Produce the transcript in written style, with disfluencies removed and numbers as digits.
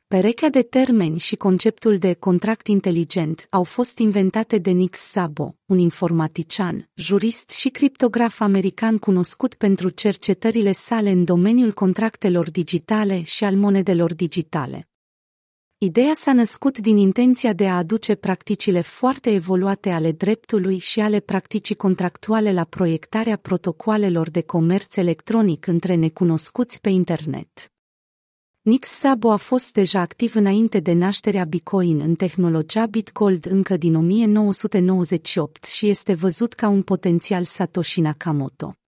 Perechea de termeni și conceptul de contract inteligent au fost inventate de Nick Szabo, un informatician, jurist și criptograf american cunoscut pentru cercetările sale în domeniul contractelor digitale și al monedelor digitale. Ideea s-a născut din intenția de a aduce practicile foarte evoluate ale dreptului și ale practicii contractuale la proiectarea protocoalelor de comerț electronic între necunoscuți pe internet. Nick Szabo a fost deja activ înainte de nașterea Bitcoin în tehnologia BitGold încă din 1998 și este văzut ca un potențial Satoshi Nakamoto.